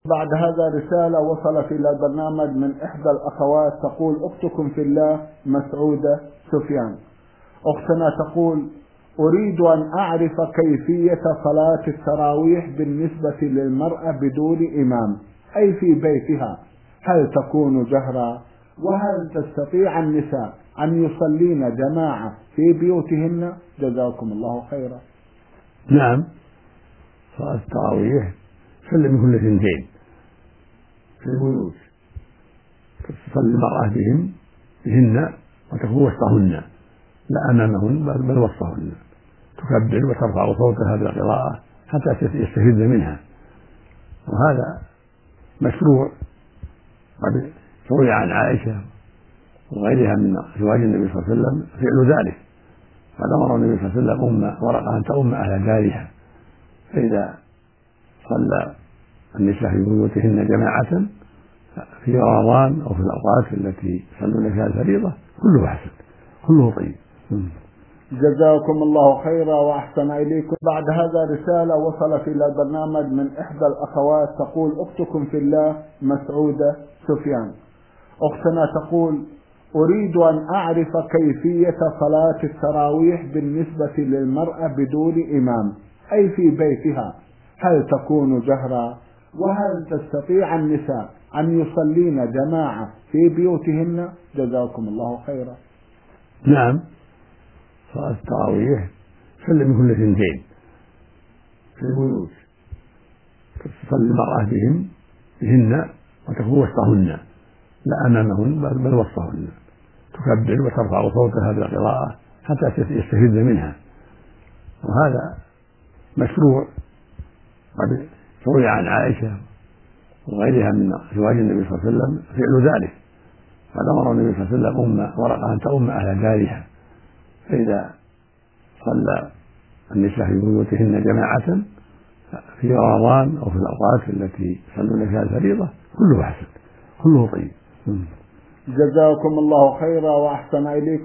بعد هذا رسالة وصلت إلى البرنامج من إحدى الأخوات تقول: أختكم في الله مسعودة سفيان. أختنا تقول: أريد أن أعرف كيفية صلاة التراويح بالنسبة للمرأة بدون إمام، أي في بيتها، هل تكون جهرا؟ وهل تستطيع النساء أن يصلين جماعة في بيوتهن؟ جزاكم الله خيرا. نعم، صلاة التراويح سلم كل اثنتين في البيوت، تصلي المرأة بهن وتكون وسطهن، لا أمامهن بل وسطهن، تكبر وترفع صوتها بالقراءة حتى يستفيد منها، وهذا مشروع. قد روي عن عائشة وغيرها من أزواج النبي صلى الله عليه وسلم فعل ذلك، قد أمر النبي صلى الله عليه وسلم ورقة أن تؤم أهل دارها، فإذا صلى النساء في بيوتهن جماعة في رمضان أو في الأوقات التي يصلون فيها الفريضة كله حسن، كله طيب. جزاكم الله خيرا وأحسن إليكم. بعد هذا رسالة وصلت إلى البرنامج من إحدى الأخوات تقول: أختكم في الله مسعودة سفيان. أختنا تقول: أريد أن أعرف كيفية صلاة التراويح بالنسبة للمرأة بدون إمام، أي في بيتها، هل تكون جهرا؟ وهل تستطيع النساء أن يصلين جماعة في بيوتهن؟ جزاكم الله خيرا. نعم، صلاة التراويح سلم كل اثنتين في البيوت، تصلي المرأة بهن وتكون وسطهن، لا أمامهن بل وسطهن، تكبر وترفع صوتها بالقراءة حتى يستفيد منها، وهذا مشروع. قد روي عن عائشة وغيرها من أزواج النبي صلى الله عليه وسلم فعل ذلك، قد أمر النبي صلى الله عليه وسلم ورقة أن تؤم أهل دارها، فإذا صلى النساء في بيوتهن جماعة في رمضان أو في الأوقات التي يصلون فيها الفريضة كله حسن، كله طيب. جزاكم الله خيرا وأحسن إليكم.